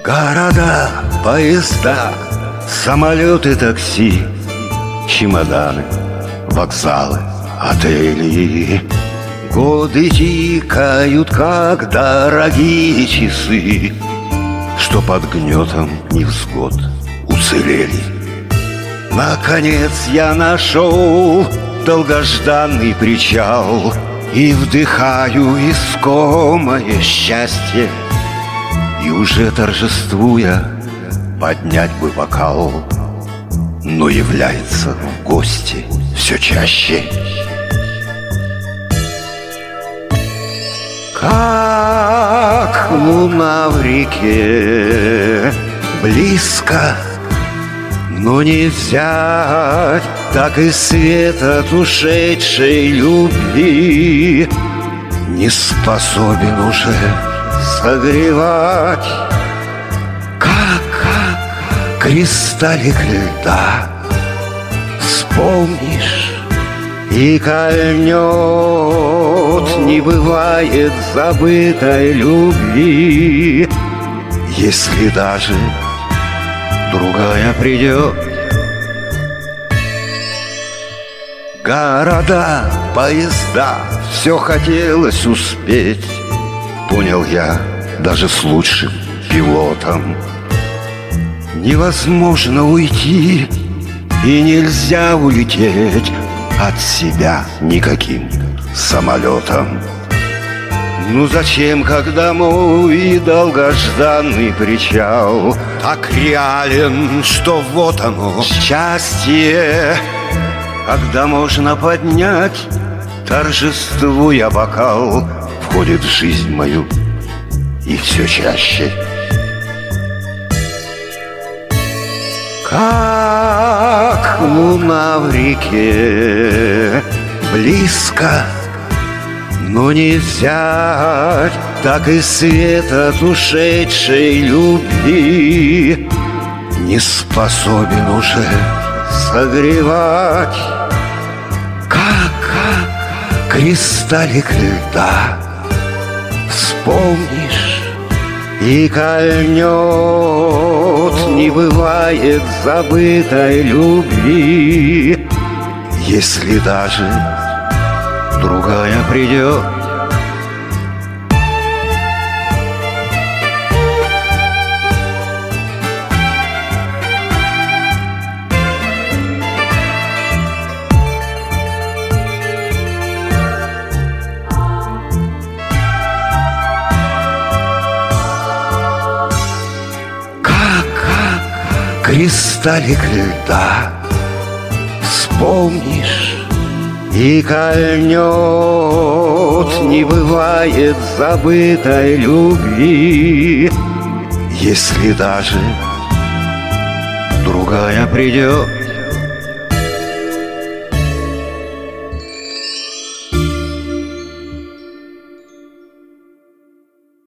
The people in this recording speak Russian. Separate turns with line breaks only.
Города, поезда, самолеты, такси, чемоданы, вокзалы, отели. Годы тикают, как дорогие часы, что под гнетом невзгод уцелели. Наконец я нашел долгожданный причал и вдыхаю искомое счастье. И уже торжествуя поднять бы бокал, но является в гости все чаще. Как луна в реке, близко, но не взять так и свет от ушедшей любви. Не способен уже согревать, как кристаллик льда. Вспомнишь и кольнет, не бывает забытой любви. Если даже другая придет. Города, поезда, все хотелось успеть. Понял я даже с лучшим пилотом. Невозможно уйти и нельзя улететь от себя никаким самолетом. Ну зачем, когда мой долгожданный причал так реален, что вот оно, счастье, когда можно поднять, торжествуя бокал, входит в жизнь мою и все чаще. Как луна в реке, близко, но не взять так и свет от ушедшей любви. Не способен уже согревать, как кристаллик льда. Вспомнишь и кольнет, не бывает забытой любви. Если даже другая придет. Кристаллик льда. Вспомнишь и кольнет, не бывает забытой любви. Если даже другая придет.